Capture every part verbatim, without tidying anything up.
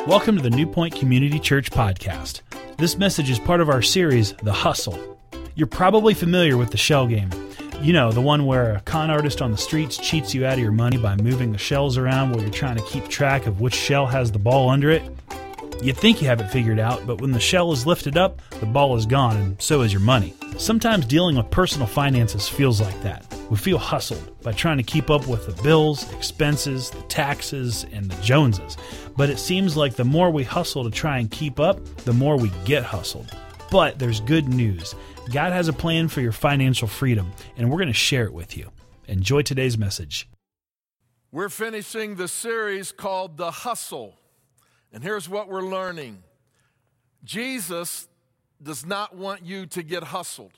Welcome to the New Point Community Church podcast. This message is part of our series, The Hustle. You're probably familiar with the shell game. You know, the one where a con artist on the streets cheats you out of your money by moving the shells around while you're trying to keep track of which shell has the ball under it. You think you have it figured out, but when the shell is lifted up, the ball is gone, and so is your money. Sometimes dealing with personal finances feels like that. We feel hustled by trying to keep up with the bills, expenses, the taxes, and the Joneses. But it seems like the more we hustle to try and keep up, the more we get hustled. But there's good news. God has a plan for your financial freedom, and we're going to share it with you. Enjoy today's message. We're finishing the series called The Hustle. And here's what we're learning. Jesus does not want you to get hustled.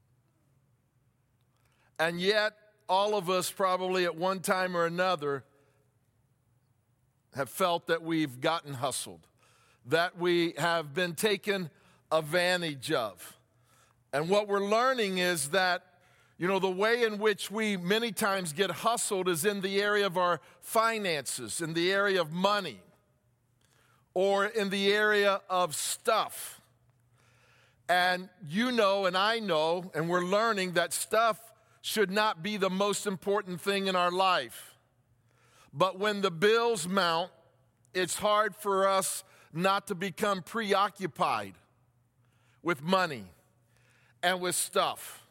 And yet, all of us probably at one time or another have felt that we've gotten hustled, that we have been taken advantage of. And what we're learning is that, you know, the way in which we many times get hustled is in the area of our finances, in the area of money, or in the area of stuff. And you know and I know, and we're learning that stuff should not be the most important thing in our life. But when the bills mount, it's hard for us not to become preoccupied with money and with stuff.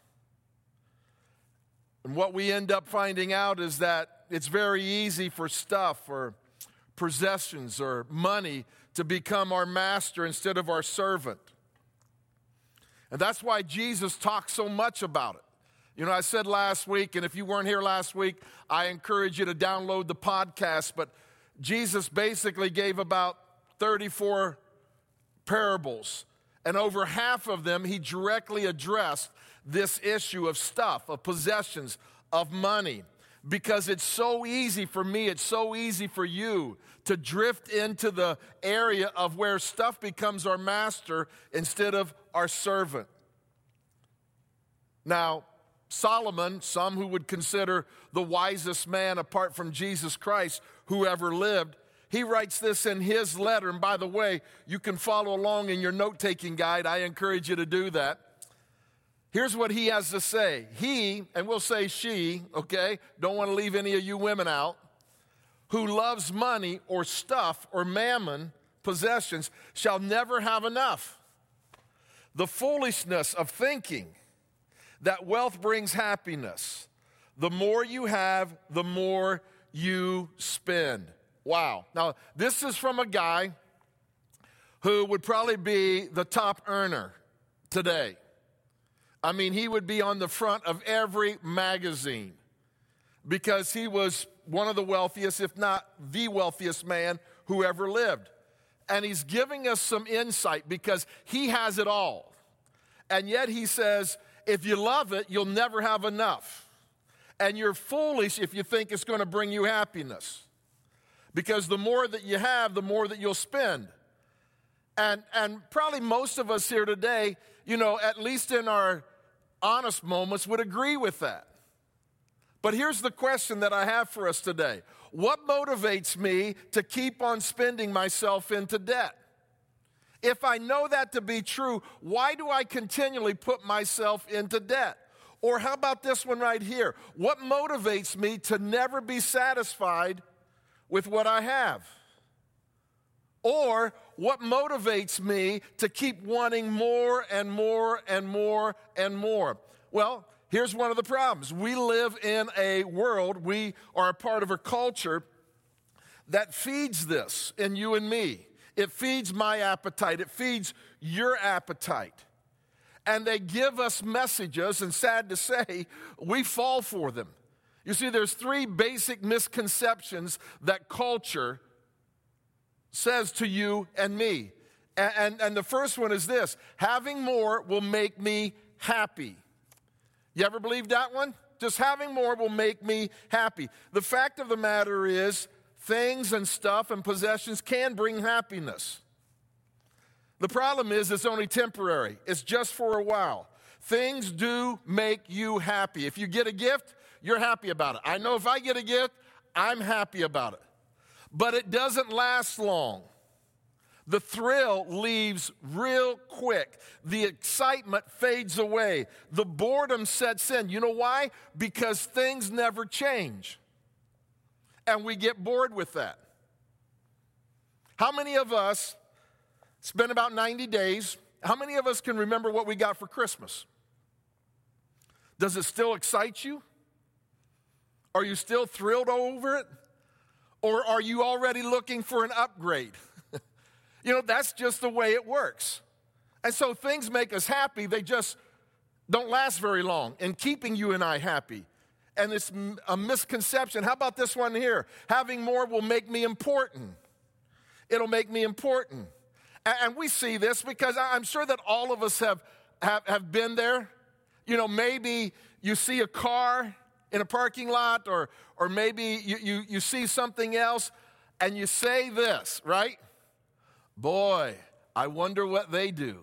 And what we end up finding out is that it's very easy for stuff or possessions or money to become our master instead of our servant. And that's why Jesus talks so much about it. You know, I said last week, and if you weren't here last week, I encourage you to download the podcast, but Jesus basically gave about thirty-four parables, and over half of them, he directly addressed this issue of stuff, of possessions, of money. Because it's so easy for me, it's so easy for you to drift into the area of where stuff becomes our master instead of our servant. Now, Solomon, some who would consider the wisest man apart from Jesus Christ who ever lived, he writes this in his letter. And by the way, you can follow along in your note-taking guide. I encourage you to do that. Here's what he has to say. He, and we'll say she, okay? Don't want to leave any of you women out. Who loves money or stuff or mammon, possessions, shall never have enough. The foolishness of thinking that wealth brings happiness. The more you have, the more you spend. Wow. Now, this is from a guy who would probably be the top earner today. I mean, he would be on the front of every magazine because he was one of the wealthiest, if not the wealthiest man who ever lived. And he's giving us some insight because he has it all. And yet he says, if you love it, you'll never have enough. And you're foolish if you think it's going to bring you happiness. Because the more that you have, the more that you'll spend. And, and probably most of us here today, you know, at least in our honest moments, would agree with that. But here's the question that I have for us today. What motivates me to keep on spending myself into debt? If I know that to be true, why do I continually put myself into debt? Or how about this one right here? What motivates me to never be satisfied with what I have? Or what motivates me to keep wanting more and more and more and more? Well, here's one of the problems. We live in a world, we are a part of a culture that feeds this in you and me. It feeds my appetite. It feeds your appetite. And they give us messages, and sad to say, we fall for them. You see, there's three basic misconceptions that culture says to you and me. And, and, and the first one is this: having more will make me happy. You ever believe that one? Just having more will make me happy. The fact of the matter is, things and stuff and possessions can bring happiness. The problem is it's only temporary. It's just for a while. Things do make you happy. If you get a gift, you're happy about it. I know if I get a gift, I'm happy about it. But it doesn't last long. The thrill leaves real quick. The excitement fades away. The boredom sets in. You know why? Because things never change. And we get bored with that. How many of us, it's been about ninety days, how many of us can remember what we got for Christmas? Does it still excite you? Are you still thrilled over it? Or are you already looking for an upgrade? You know, that's just the way it works. And so things make us happy. They just don't last very long in keeping you and I happy. And it's a misconception. How about this one here? Having more will make me important. It'll make me important. And we see this because I'm sure that all of us have, have, have been there. You know, maybe you see a car in a parking lot, or, or maybe you, you, you see something else, and you say this, right? Boy, I wonder what they do.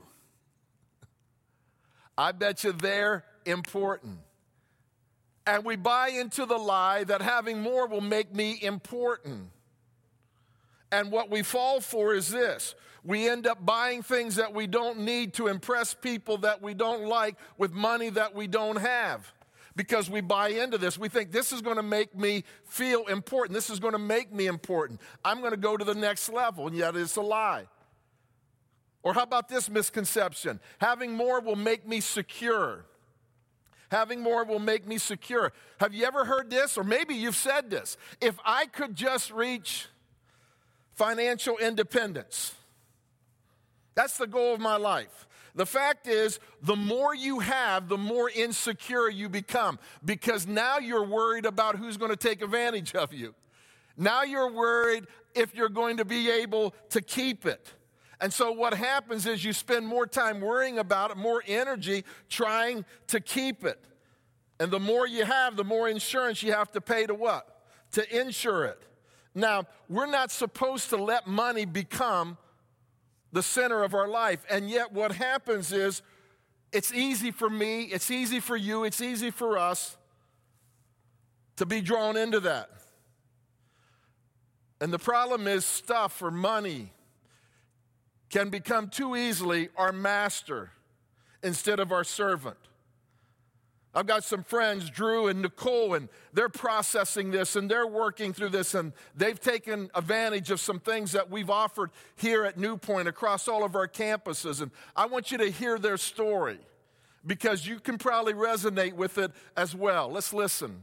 I bet you they're important. And we buy into the lie that having more will make me important. And what we fall for is this. We end up buying things that we don't need to impress people that we don't like with money that we don't have. Because we buy into this. We think this is going to make me feel important. This is going to make me important. I'm going to go to the next level, and yet it's a lie. Or how about this misconception? Having more will make me secure. Having more will make me secure. Have you ever heard this? Or maybe you've said this. If I could just reach financial independence, that's the goal of my life. The fact is, the more you have, the more insecure you become, because now you're worried about who's going to take advantage of you. Now you're worried if you're going to be able to keep it. And so what happens is you spend more time worrying about it, more energy trying to keep it. And the more you have, the more insurance you have to pay to what? To insure it. Now, we're not supposed to let money become the center of our life. And yet what happens is it's easy for me, it's easy for you, it's easy for us to be drawn into that. And the problem is stuff or money can become too easily our master instead of our servant. I've got some friends, Drew and Nicole, and they're processing this and they're working through this, and they've taken advantage of some things that we've offered here at New Point across all of our campuses. And I want you to hear their story because you can probably resonate with it as well. Let's listen.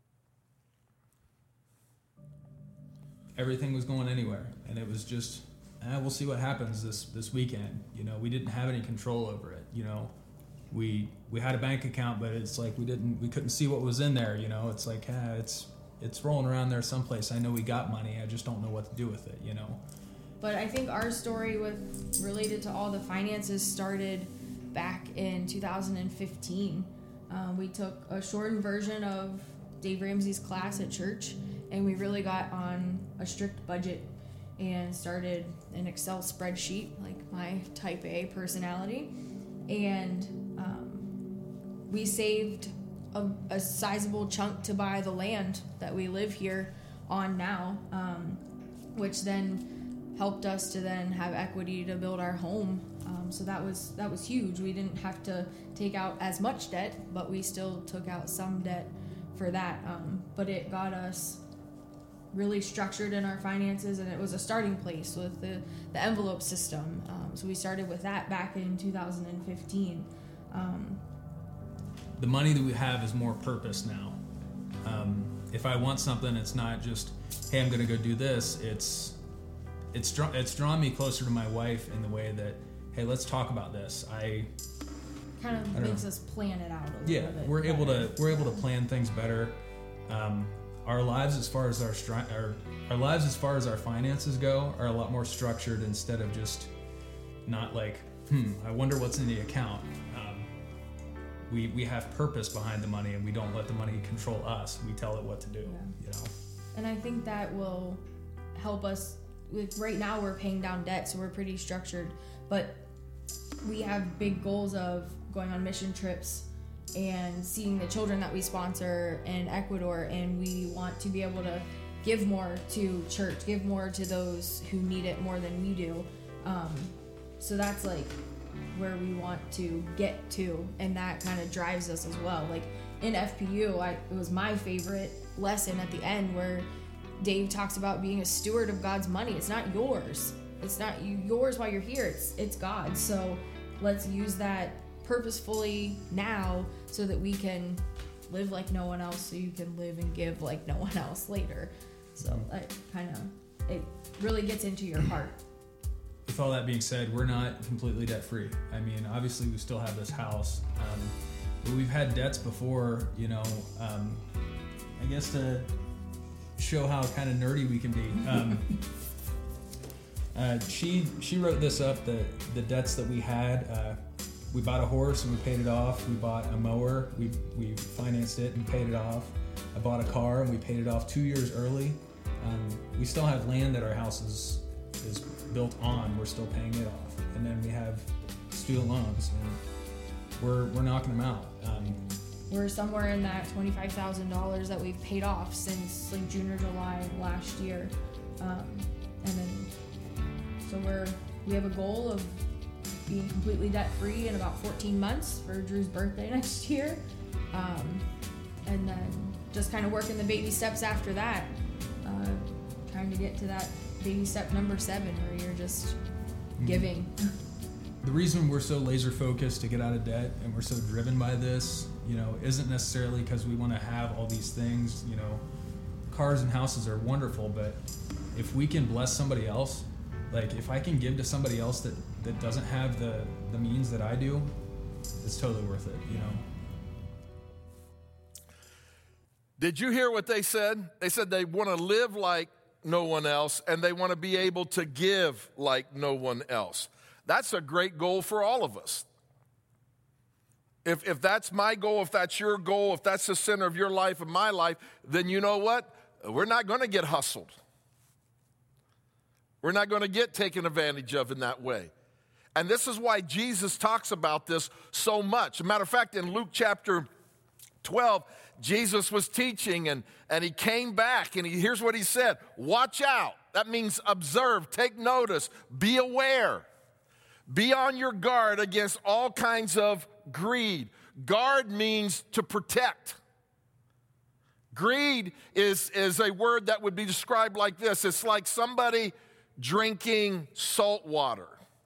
Everything was going anywhere, and it was just, eh, we'll see what happens this, this weekend. You know, we didn't have any control over it, you know. We we had a bank account, but it's like we didn't we couldn't see what was in there. You know, it's like ah, it's it's rolling around there someplace. I know we got money. I just don't know what to do with it. You know. But I think our story with related to all the finances started back in two thousand fifteen. Um, we took a shortened version of Dave Ramsey's class at church, and we really got on a strict budget and started an Excel spreadsheet, like my type A personality. And um, we saved a, a sizable chunk to buy the land that we live here on now, um, which then helped us to then have equity to build our home. Um, so that was that was huge. We didn't have to take out as much debt, but we still took out some debt for that. Um, but it got us really structured in our finances, and it was a starting place with the, the envelope system. Um, so we started with that back in two thousand fifteen. Um, the money that we have is more purpose now. Um, if I want something, it's not just, hey, I'm going to go do this. It's it's draw, it's drawn me closer to my wife in the way that, hey, let's talk about this. I kind of I makes know. us plan it out a little yeah, bit. we're better. able to we're able to plan things better. Um, Our lives, as far as our, stri- our our lives, as far as our finances go, are a lot more structured instead of just not like, hmm, I wonder what's in the account. Um, we we have purpose behind the money, and we don't let the money control us. We tell it what to do. Yeah. You know. And I think that will help us. With, right now, we're paying down debt, so we're pretty structured. But we have big goals of going on mission trips and seeing the children that we sponsor in Ecuador, and we want to be able to give more to church, give more to those who need it more than we do. Um, so that's like where we want to get to, and that kind of drives us as well. Like in F P U, I, it was my favorite lesson at the end where Dave talks about being a steward of God's money. It's not yours. It's not you, yours while you're here. It's it's God's. So let's use that purposefully now so that we can live like no one else, so you can live and give like no one else later. So that kind of, it really gets into your heart. With all that being said, we're not completely debt free. I mean, obviously we still have this house, um, but we've had debts before, you know, um, I guess to show how kind of nerdy we can be. Um, uh, she she wrote this up, the, the debts that we had. Uh, we bought a horse and we paid it off. We bought a mower, we, we financed it and paid it off. I bought a car and we paid it off two years early. Um, we still have land that our house is, is built on. We're still paying it off. And then we have student loans and we're, we're knocking them out. Um, We're somewhere in that twenty-five thousand dollars that we've paid off since like June or July of last year. Um, and then, so we're, we have a goal of being completely debt free in about fourteen months for Drew's birthday next year. Um, and then just kind of working the baby steps after that, uh, trying to get to that baby step number seven where you're just mm-hmm. giving. The reason we're so laser focused to get out of debt and we're so driven by this, you know, isn't necessarily because we want to have all these things. You know, cars and houses are wonderful, but if we can bless somebody else, like if I can give to somebody else that, that doesn't have the, the means that I do, it's totally worth it, you know. Did you hear what they said? They said they want to live like no one else and they want to be able to give like no one else. That's a great goal for all of us. If, if that's my goal, if that's your goal, if that's the center of your life and my life, then you know what? We're not going to get hustled. We're not going to get taken advantage of in that way. And this is why Jesus talks about this so much. As a matter of fact, in Luke chapter twelve, Jesus was teaching and, and he came back and he, here's what he said. Watch out. That means observe, take notice, be aware. Be on your guard against all kinds of greed. Guard means to protect. Greed is, is a word that would be described like this. It's like somebody drinking salt water.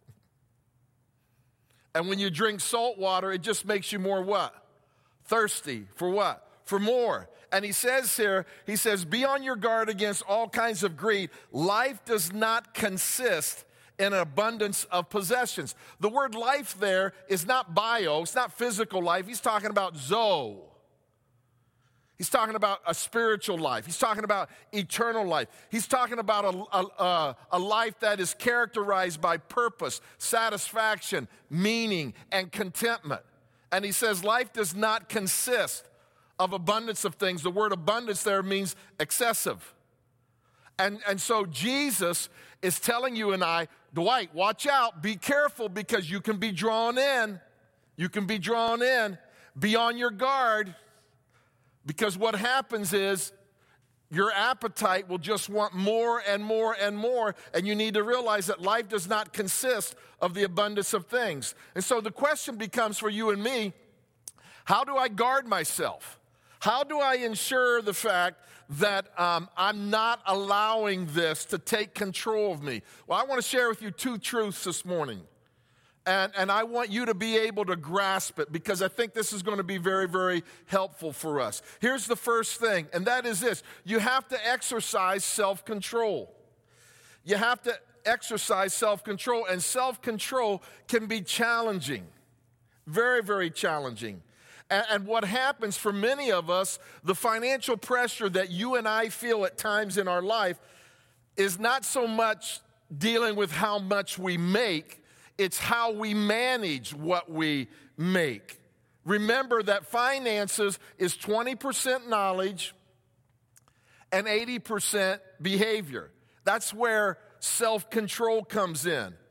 And when you drink salt water, it just makes you more what? Thirsty. For what? For more. And he says here, he says, be on your guard against all kinds of greed. Life does not consist in an abundance of possessions. The word life there is not bio, it's not physical life. He's talking about zoe. He's talking about a spiritual life. He's talking about eternal life. He's talking about a, a, a life that is characterized by purpose, satisfaction, meaning, and contentment. And he says life does not consist of abundance of things. The word abundance there means excessive. And, and so Jesus is telling you and I, Dwight, watch out, be careful because you can be drawn in. You can be drawn in. Be on your guard because what happens is your appetite will just want more and more and more, and you need to realize that life does not consist of the abundance of things. And so the question becomes for you and me, how do I guard myself? How do I ensure the fact that um, I'm not allowing this to take control of me? Well, I want to share with you two truths this morning. And, and I want you to be able to grasp it because I think this is going to be very, very helpful for us. Here's the first thing, and that is this. You have to exercise self-control. You have to exercise self-control, and self-control can be challenging. Very, very challenging. And what happens for many of us, the financial pressure that you and I feel at times in our life is not so much dealing with how much we make, it's how we manage what we make. Remember that finances is twenty percent knowledge and eighty percent behavior. That's where self-control comes in.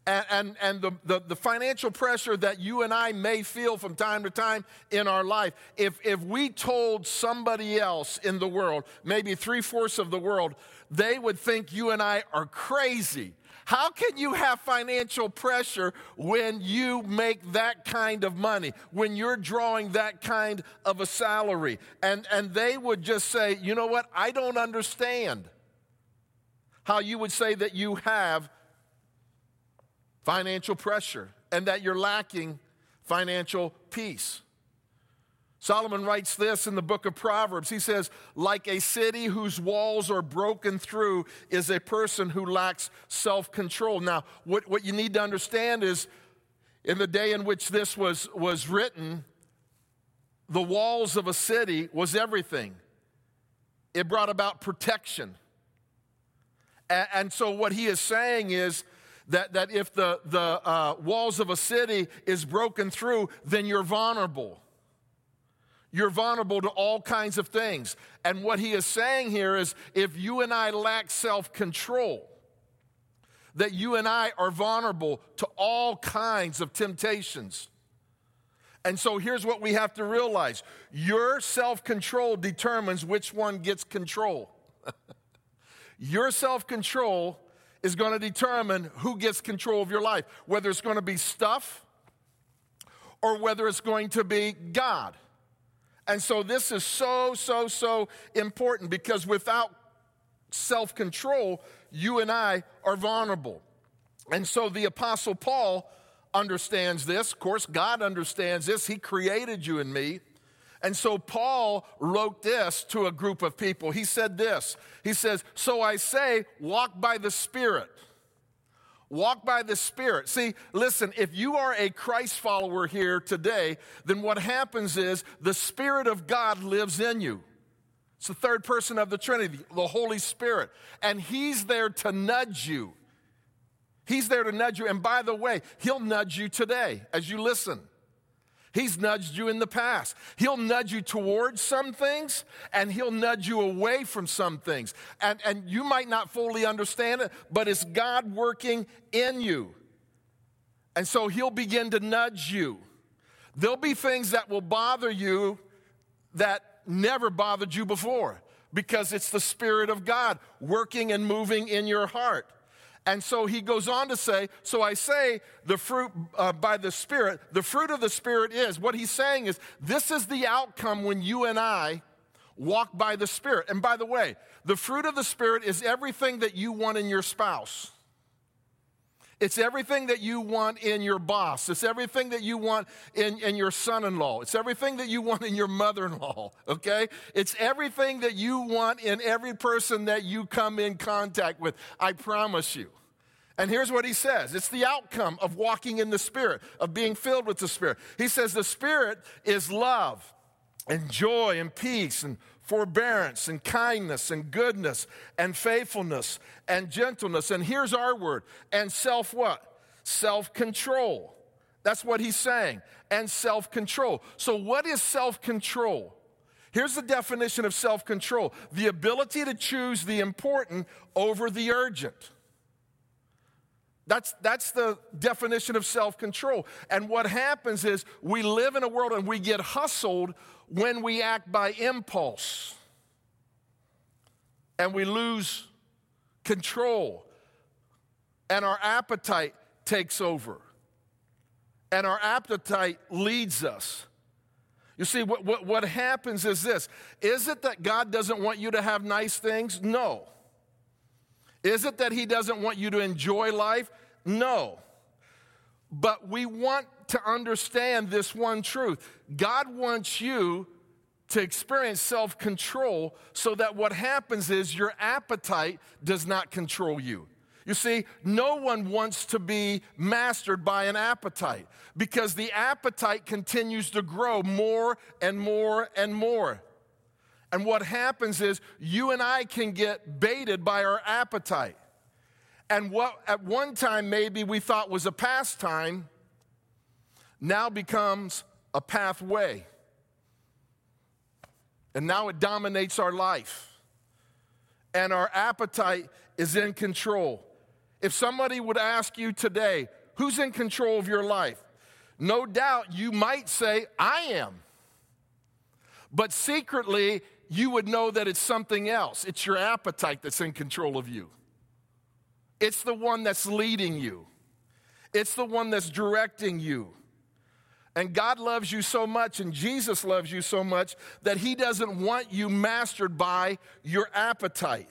And, and, and the, the, the financial pressure that you and I may feel from time to time in our life, if, if we told somebody else in the world, maybe three-fourths of the world, they would think you and I are crazy. How can you have financial pressure when you make that kind of money, when you're drawing that kind of a salary? And, and they would just say, you know what, I don't understand how you would say that you have financial pressure and that you're lacking financial peace. Solomon writes this in the book of Proverbs. He says, like a city whose walls are broken through is a person who lacks self-control. Now, what, what you need to understand is in the day in which this was, was written, the walls of a city was everything. It brought about protection. And, and so what he is saying is that, that if the, the uh, walls of a city is broken through, then you're vulnerable. You're vulnerable to all kinds of things. And what he is saying here is if you and I lack self-control, that you and I are vulnerable to all kinds of temptations. And so here's what we have to realize. Your self-control determines which one gets control. Your self-control is going to determine who gets control of your life, whether it's going to be stuff or whether it's going to be God. And so this is so, so, so important because without self-control, you and I are vulnerable. And so the Apostle Paul understands this. Of course, God understands this. He created you and me. And so Paul wrote this to a group of people. He said this. He says, so I say, walk by the Spirit. Walk by the Spirit. See, listen, if you are a Christ follower here today, then what happens is the Spirit of God lives in you. It's the third person of the Trinity, the Holy Spirit. And He's there to nudge you. He's there to nudge you. And by the way, He'll nudge you today as you listen. He's nudged you in the past. He'll nudge you towards some things, and He'll nudge you away from some things. And, and you might not fully understand it, but it's God working in you. And so He'll begin to nudge you. There'll be things that will bother you that never bothered you before because it's the Spirit of God working and moving in your heart. And so he goes on to say, so I say the fruit uh, by the Spirit, the fruit of the Spirit is, what he's saying is, this is the outcome when you and I walk by the Spirit. And by the way, the fruit of the Spirit is everything that you want in your spouse. It's everything that you want in your boss. It's everything that you want in, in your son-in-law. It's everything that you want in your mother-in-law, okay? It's everything that you want in every person that you come in contact with. I promise you. And here's what he says. It's the outcome of walking in the Spirit, of being filled with the Spirit. He says the Spirit is love and joy and peace and forbearance and kindness and goodness and faithfulness and gentleness. And here's our word. And self what? Self-control. That's what he's saying. And self-control. So what is self-control? Here's the definition of self-control. The ability to choose the important over the urgent. That's, that's the definition of self-control. And what happens is we live in a world and we get hustled when we act by impulse. And we lose control. And our appetite takes over. And our appetite leads us. You see, what, what, what happens is this. Is it that God doesn't want you to have nice things? No. Is it that He doesn't want you to enjoy life? No. But we want to understand this one truth. God wants you to experience self-control so that what happens is your appetite does not control you. You see, no one wants to be mastered by an appetite because the appetite continues to grow more and more and more. And what happens is you and I can get baited by our appetite. And what at one time maybe we thought was a pastime now becomes a pathway. And now it dominates our life. And our appetite is in control. If somebody would ask you today, Who's in control of your life? No doubt you might say, I am. But secretly, you would know that it's something else. It's your appetite that's in control of you. It's the one that's leading you. It's the one that's directing you. And God loves you so much, and Jesus loves you so much, that he doesn't want you mastered by your appetite.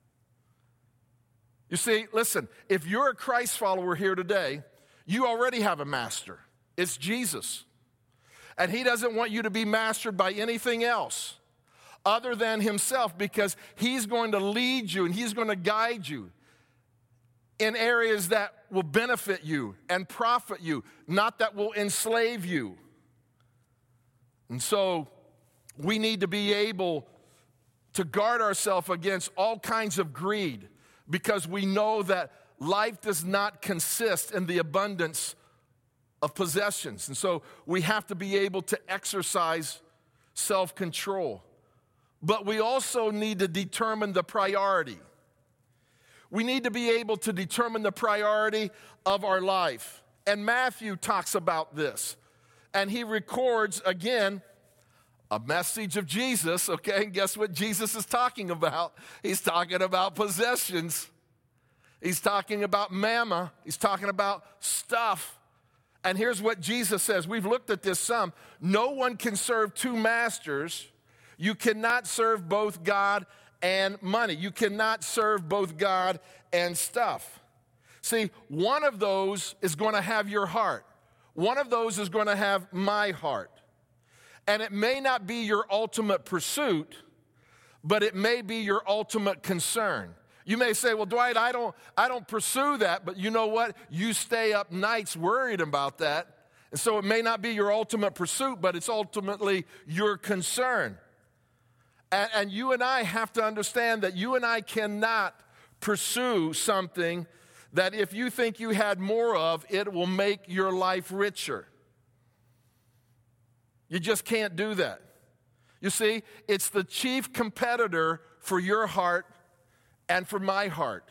You see, listen, if you're a Christ follower here today, you already have a master. It's Jesus. And he doesn't want you to be mastered by anything else other than himself, because he's going to lead you and he's going to guide you in areas that will benefit you and profit you, not that will enslave you. And so we need to be able to guard ourselves against all kinds of greed, because we know that life does not consist in the abundance of possessions. And so we have to be able to exercise self-control. But we also need to determine the priority. We need to be able to determine the priority of our life. And Matthew talks about this. And he records, again, a message of Jesus, okay? And guess what Jesus is talking about? He's talking about possessions. He's talking about mammon. He's talking about stuff. And here's what Jesus says. We've looked at this some. No one can serve two masters. You cannot serve both God and money. You cannot serve both God and stuff. See, one of those is going to have your heart. One of those is going to have my heart. And it may not be your ultimate pursuit, but it may be your ultimate concern. You may say, well, Dwight, I don't, I don't pursue that, but you know what? You stay up nights worried about that. And so it may not be your ultimate pursuit, but it's ultimately your concern. And, and you and I have to understand that you and I cannot pursue something that if you think you had more of, it will make your life richer. You just can't do that. You see, it's the chief competitor for your heart and for my heart,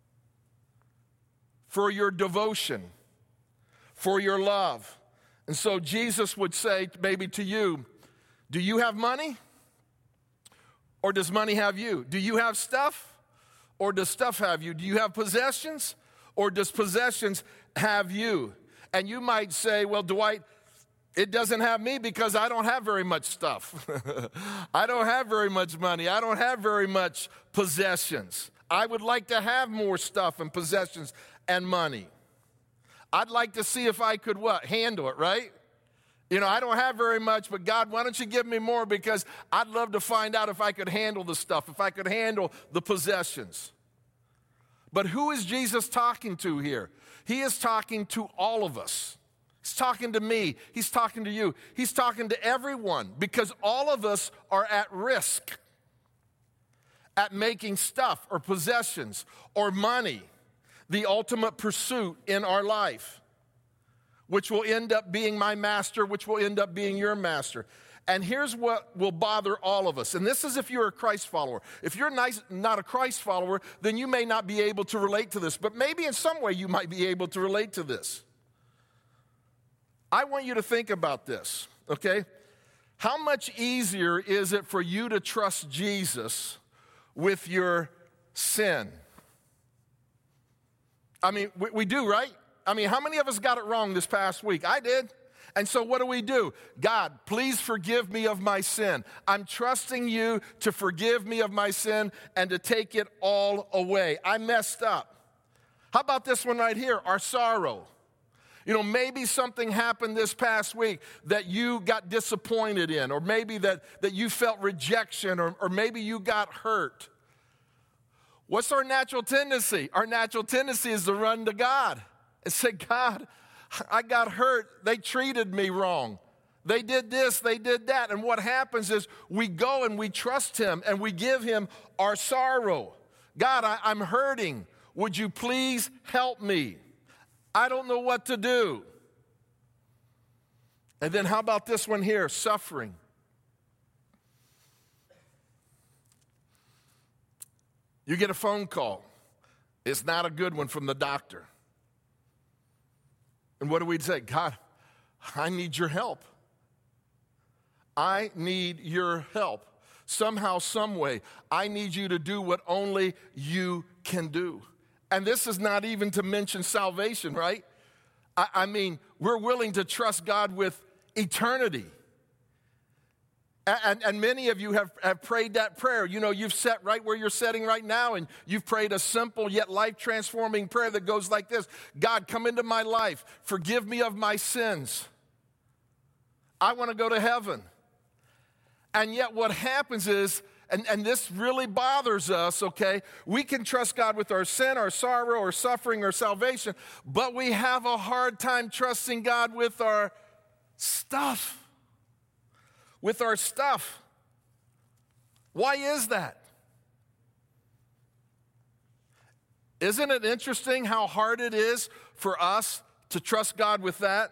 for your devotion, for your love. And so Jesus would say maybe to you, do you have money? Or does money have you? Do you have stuff? Or does stuff have you? Do you have possessions? Or does possessions have you? And you might say, well, Dwight, it doesn't have me because I don't have very much stuff. I don't have very much money. I don't have very much possessions. I would like to have more stuff and possessions and money. I'd like to see if I could what? Handle it, right? You know, I don't have very much, but God, why don't you give me more? Because I'd love to find out if I could handle the stuff, if I could handle the possessions. But who is Jesus talking to here? He is talking to all of us. He's talking to me. He's talking to you. He's talking to everyone, because all of us are at risk at making stuff or possessions or money the ultimate pursuit in our life, which will end up being my master, which will end up being your master. And here's what will bother all of us. And this is if you're a Christ follower. If you're nice, not a Christ follower, then you may not be able to relate to this. But maybe in some way you might be able to relate to this. I want you to think about this, okay? How much easier is it for you to trust Jesus with your sin? I mean, we, we do, right? I mean, how many of us got it wrong this past week? I did. And so what do we do? God, please forgive me of my sin. I'm trusting you to forgive me of my sin and to take it all away. I messed up. How about this one right here? Our sorrow. You know, maybe something happened this past week that you got disappointed in, or maybe that, that you felt rejection, or, or maybe you got hurt. What's our natural tendency? Our natural tendency is to run to God and say, God, I got hurt. They treated me wrong. They did this, they did that. And what happens is we go and we trust him and we give him our sorrow. God, I, I'm hurting. Would you please help me? I don't know what to do. And then how about this one here? Suffering. You get a phone call. It's not a good one from the doctor. And what do we say? God, I need your help. I need your help. Somehow, some way, I need you to do what only you can do. And this is not even to mention salvation, right? I, I mean, we're willing to trust God with eternity. And, and many of you have, have prayed that prayer. You know, you've sat right where you're sitting right now, and you've prayed a simple yet life-transforming prayer that goes like this. God, come into my life. Forgive me of my sins. I want to go to heaven. And yet what happens is, and, and this really bothers us, okay? We can trust God with our sin, our sorrow, our suffering, our salvation, but we have a hard time trusting God with our stuff. With our stuff. Why is that? Isn't it interesting how hard it is for us to trust God with that?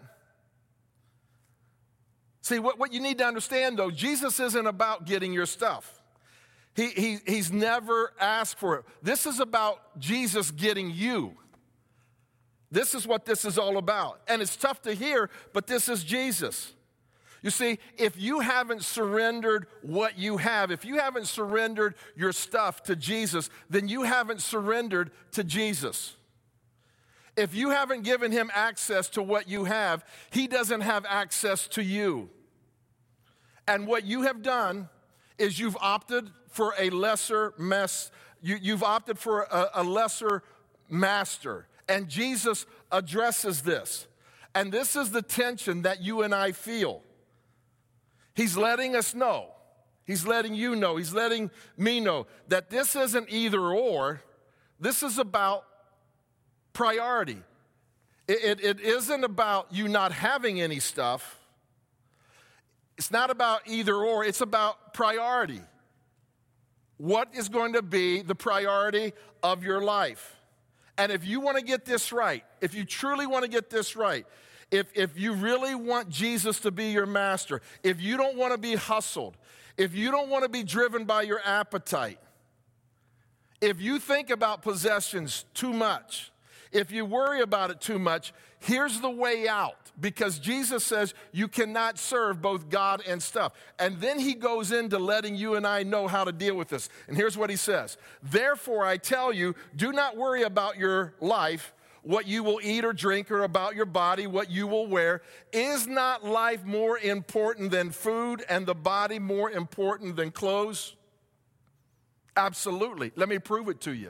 See, what, what you need to understand, though, Jesus isn't about getting your stuff. He, he, he's never asked for it. This is about Jesus getting you. This is what this is all about. And it's tough to hear, but this is Jesus. You see, if you haven't surrendered what you have, if you haven't surrendered your stuff to Jesus, then you haven't surrendered to Jesus. If you haven't given him access to what you have, he doesn't have access to you. And what you have done is you've opted for a lesser mess. You, you've opted for a, a lesser master. And Jesus addresses this. And this is the tension that you and I feel. He's letting us know. He's letting you know. He's letting me know that this isn't either or. This is about priority. It, it, it isn't about you not having any stuff. It's not about either or. It's about priority. What is going to be the priority of your life? And if you want to get this right, if you truly want to get this right, if, if you really want Jesus to be your master, if you don't want to be hustled, if you don't want to be driven by your appetite, if you think about possessions too much, if you worry about it too much, here's the way out. Because Jesus says you cannot serve both God and stuff. And then he goes into letting you and I know how to deal with this. And here's what he says. Therefore, I tell you, do not worry about your life, what you will eat or drink, or about your body, what you will wear. Is not life more important than food, and the body more important than clothes? Absolutely. Let me prove it to you.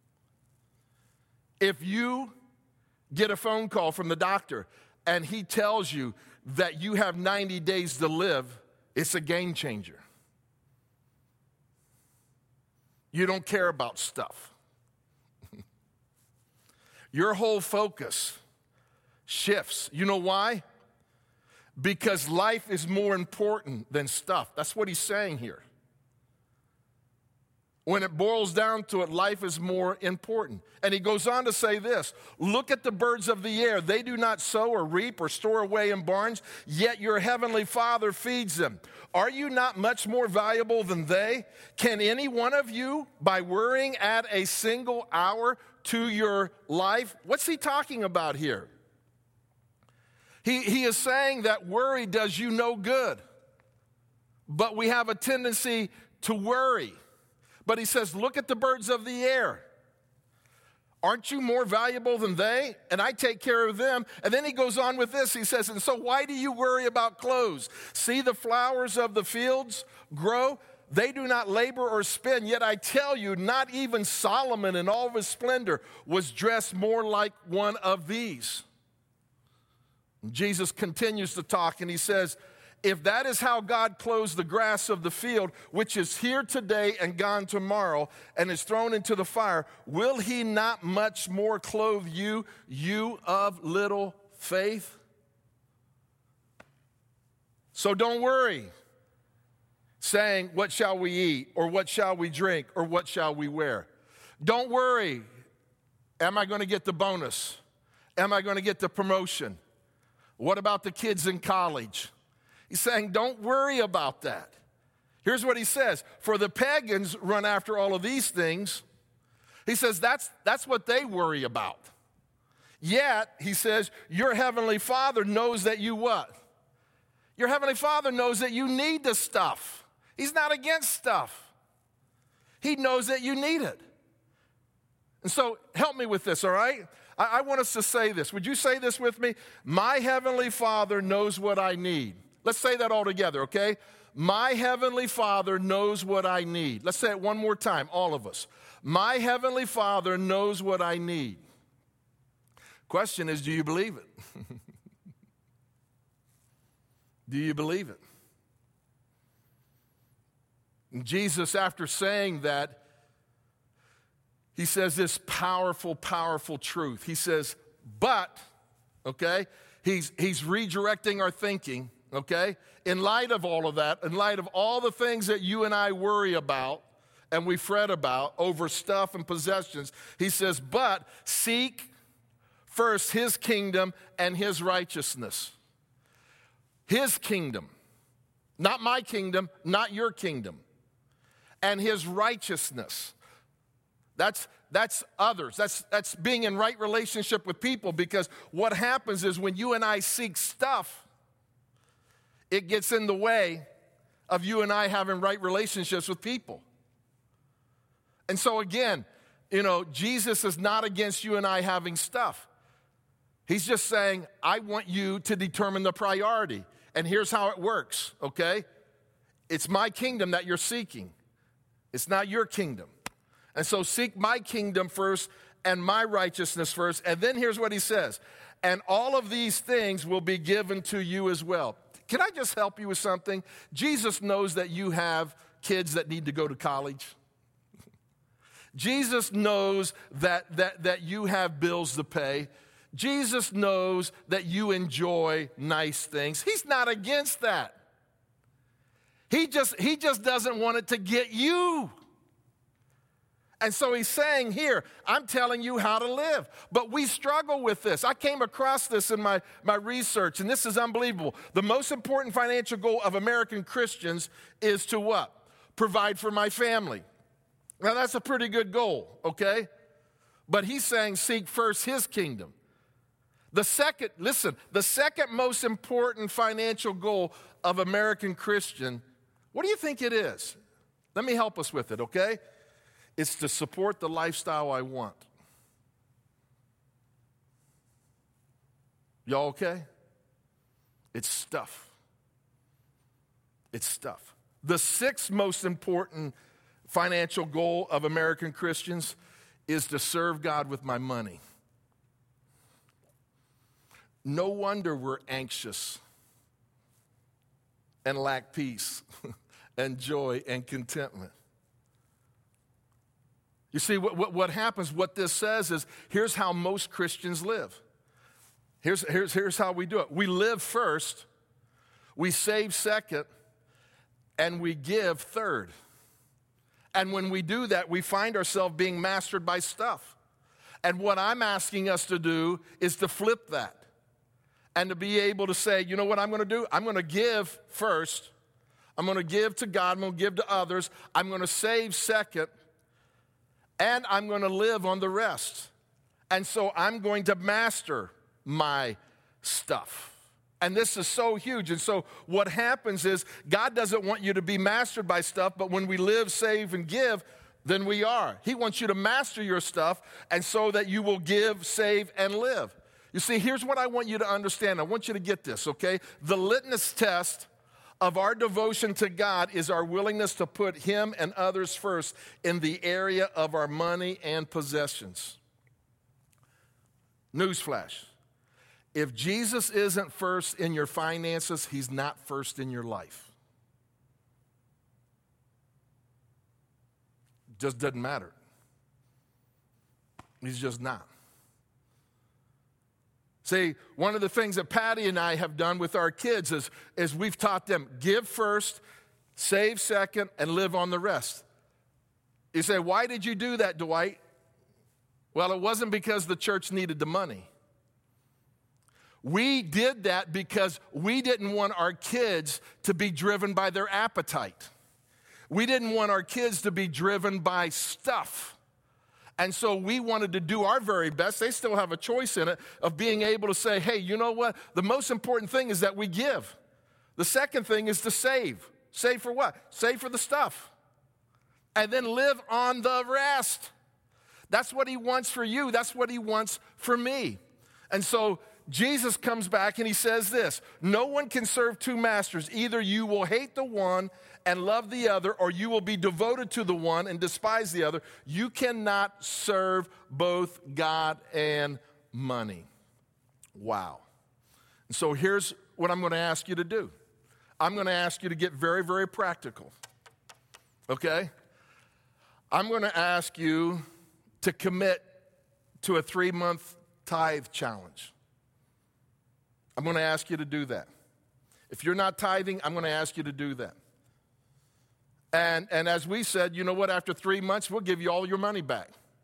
If you get a phone call from the doctor and he tells you that you have ninety days to live, it's a game changer. You don't care about stuff. Your whole focus shifts. You know why? Because life is more important than stuff. That's what he's saying here. When it boils down to it, life is more important. And he goes on to say this, look at the birds of the air. They do not sow or reap or store away in barns, yet your heavenly Father feeds them. Are you not much more valuable than they? Can any one of you, by worrying, add a single hour to your life? What's he talking about here? He, he is saying that worry does you no good. But we have a tendency to worry. But he says, look at the birds of the air. Aren't you more valuable than they? And I take care of them. And then he goes on with this. He says, and so why do you worry about clothes? See the flowers of the fields grow? They do not labor or spin. Yet I tell you, not even Solomon in all of his splendor was dressed more like one of these. And Jesus continues to talk, and he says, if that is how God clothes the grass of the field, which is here today and gone tomorrow, and is thrown into the fire, will he not much more clothe you, you of little faith? So don't worry, saying, what shall we eat, or what shall we drink, or what shall we wear? Don't worry, am I going to get the bonus? Am I going to get the promotion? What about the kids in college? He's saying, don't worry about that. Here's what he says. For the pagans run after all of these things. He says that's, that's what they worry about. Yet, he says, your heavenly Father knows that you what? Your heavenly Father knows that you need the stuff. He's not against stuff. He knows that you need it. And so, help me with this, all right? I, I want us to say this. Would you say this with me? My heavenly Father knows what I need. Let's say that all together, okay? My heavenly Father knows what I need. Let's say it one more time, all of us. My heavenly Father knows what I need. Question is, do you believe it? Do you believe it? And Jesus, after saying that, he says this powerful, powerful truth. He says, but, okay, he's, he's redirecting our thinking, okay? In light of all of that, in light of all the things that you and I worry about and we fret about over stuff and possessions, he says, but seek first his kingdom and his righteousness. His kingdom, not my kingdom, not your kingdom, and his righteousness. That's, that's others. That's, that's being in right relationship with people, because what happens is when you and I seek stuff, it gets in the way of you and I having right relationships with people. And so again, you know, Jesus is not against you and I having stuff. He's just saying, I want you to determine the priority. And here's how it works, okay? It's my kingdom that you're seeking. It's not your kingdom. And so seek my kingdom first and my righteousness first. And then here's what he says. And all of these things will be given to you as well. Can I just help you with something? Jesus knows that you have kids that need to go to college. Jesus knows that, that, that you have bills to pay. Jesus knows that you enjoy nice things. He's not against that. He just, he just doesn't want it to get you. And so he's saying here, I'm telling you how to live. But we struggle with this. I came across this in my, my research, and this is unbelievable. The most important financial goal of American Christians is to what? Provide for my family. Now, that's a pretty good goal, okay? But he's saying seek first his kingdom. The second, listen, the second most important financial goal of American Christian, what do you think it is? Let me help us with it, okay? It's to support the lifestyle I want. Y'all okay? It's stuff. It's stuff. The sixth most important financial goal of American Christians is to serve God with my money. No wonder we're anxious and lack peace and joy and contentment. You see, what, what, what happens, what this says is, here's how most Christians live. Here's, here's, here's how we do it. We live first, we save second, and we give third. And when we do that, we find ourselves being mastered by stuff. And what I'm asking us to do is to flip that. And to be able to say, you know what I'm going to do? I'm going to give first. I'm going to give to God. I'm going to give to others. I'm going to save second. And I'm going to live on the rest. And so I'm going to master my stuff. And this is so huge. And so what happens is God doesn't want you to be mastered by stuff, but when we live, save, and give, then we are. He wants you to master your stuff, and so that you will give, save, and live. You see, here's what I want you to understand. I want you to get this, okay? The litmus test of our devotion to God is our willingness to put him and others first in the area of our money and possessions. Newsflash. If Jesus isn't first in your finances, he's not first in your life. Just doesn't matter. He's just not. See, one of the things that Patty and I have done with our kids is, is we've taught them give first, save second, and live on the rest. You say, why did you do that, Dwight? Well, it wasn't because the church needed the money. We did that because we didn't want our kids to be driven by their appetite. We didn't want our kids to be driven by stuff. And so we wanted to do our very best. They still have a choice in it of being able to say, hey, you know what? The most important thing is that we give. The second thing is to save. Save for what? Save for the stuff. And then live on the rest. That's what he wants for you. That's what he wants for me. And so Jesus comes back and he says this: no one can serve two masters. Either you will hate the one and love the other, or you will be devoted to the one and despise the other. You cannot serve both God and money. Wow. And so here's what I'm going to ask you to do. I'm going to ask you to get very, very practical. Okay? I'm going to ask you to commit to a three-month tithe challenge. I'm going to ask you to do that. If you're not tithing, I'm going to ask you to do that. And, and as we said, you know what? After three months, we'll give you all your money back.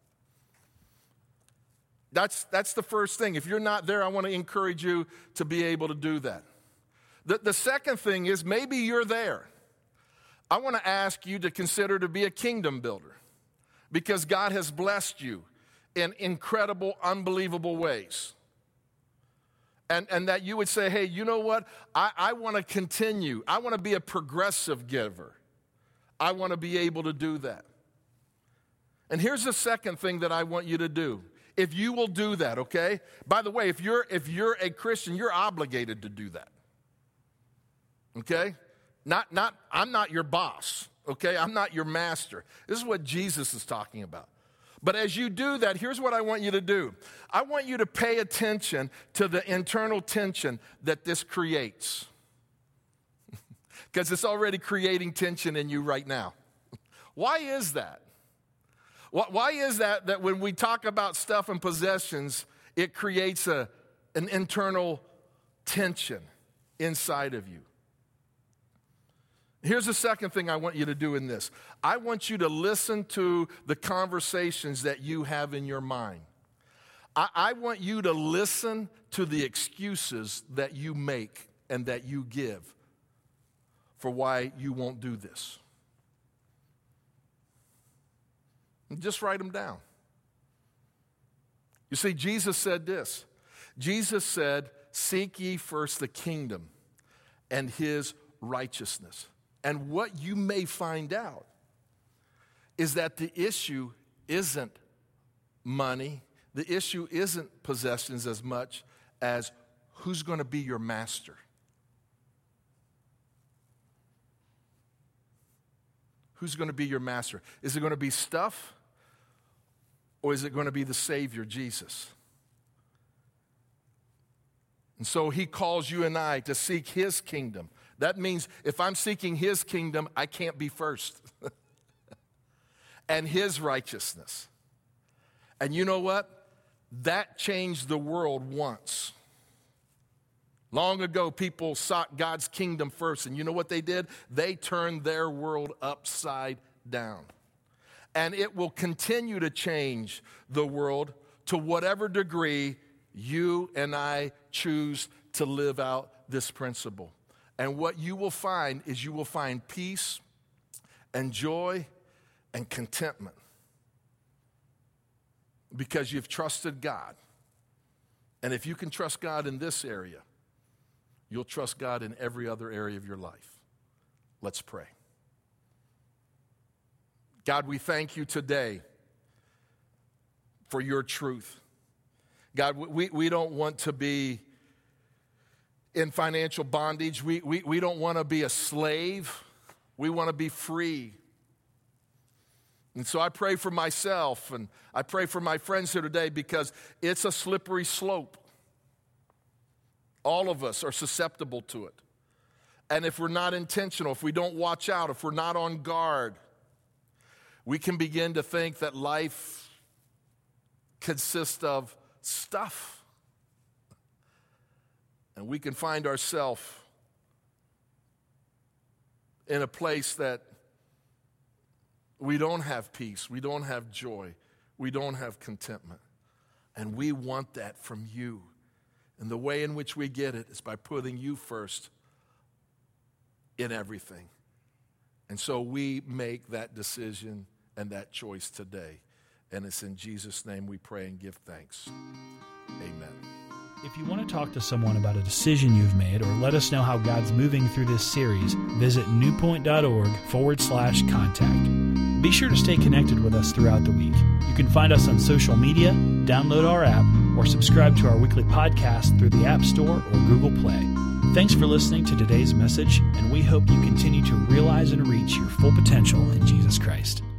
That's, that's the first thing. If you're not there, I want to encourage you to be able to do that. The, the second thing is, maybe you're there. I want to ask you to consider to be a kingdom builder, because God has blessed you in incredible, unbelievable ways. And, and that you would say, hey, you know what? I, I want to continue. I want to be a progressive giver. I want to be able to do that. And here's the second thing that I want you to do. If you will do that, okay? By the way, if you're, if you're a Christian, you're obligated to do that. Okay? Not, not, I'm not your boss, okay? I'm not your master. This is what Jesus is talking about. But as you do that, here's what I want you to do. I want you to pay attention to the internal tension that this creates. Because it's already creating tension in you right now. Why is that? Why is that that when we talk about stuff and possessions, it creates a, an internal tension inside of you? Here's the second thing I want you to do in this. I want you to listen to the conversations that you have in your mind. I, I want you to listen to the excuses that you make and that you give for why you won't do this. And just write them down. You see, Jesus said this. Jesus said, seek ye first the kingdom and his righteousness. And what you may find out is that the issue isn't money. The issue isn't possessions as much as who's going to be your master. Who's going to be your master? Is it going to be stuff, or is it going to be the Savior, Jesus? And so he calls you and I to seek his kingdom. That means if I'm seeking his kingdom, I can't be first. And his righteousness. And you know what? That changed the world once. Long ago, people sought God's kingdom first, and you know what they did? They turned their world upside down. And it will continue to change the world to whatever degree you and I choose to live out this principle. And what you will find is you will find peace and joy and contentment because you've trusted God. And if you can trust God in this area, you'll trust God in every other area of your life. Let's pray. God, we thank you today for your truth. God, we, we don't want to be in financial bondage. We, we, we don't want to be a slave. We want to be free. And so I pray for myself and I pray for my friends here today because it's a slippery slope. All of us are susceptible to it. And if we're not intentional, if we don't watch out, if we're not on guard, we can begin to think that life consists of stuff. And we can find ourselves in a place that we don't have peace, we don't have joy, we don't have contentment. And we want that from you. And the way in which we get it is by putting you first in everything. And so we make that decision and that choice today. And it's in Jesus' name we pray and give thanks. Amen. If you want to talk to someone about a decision you've made or let us know how God's moving through this series, visit newpoint.org forward slash contact. Be sure to stay connected with us throughout the week. You can find us on social media, download our app, or subscribe to our weekly podcast through the App Store or Google Play. Thanks for listening to today's message, and we hope you continue to realize and reach your full potential in Jesus Christ.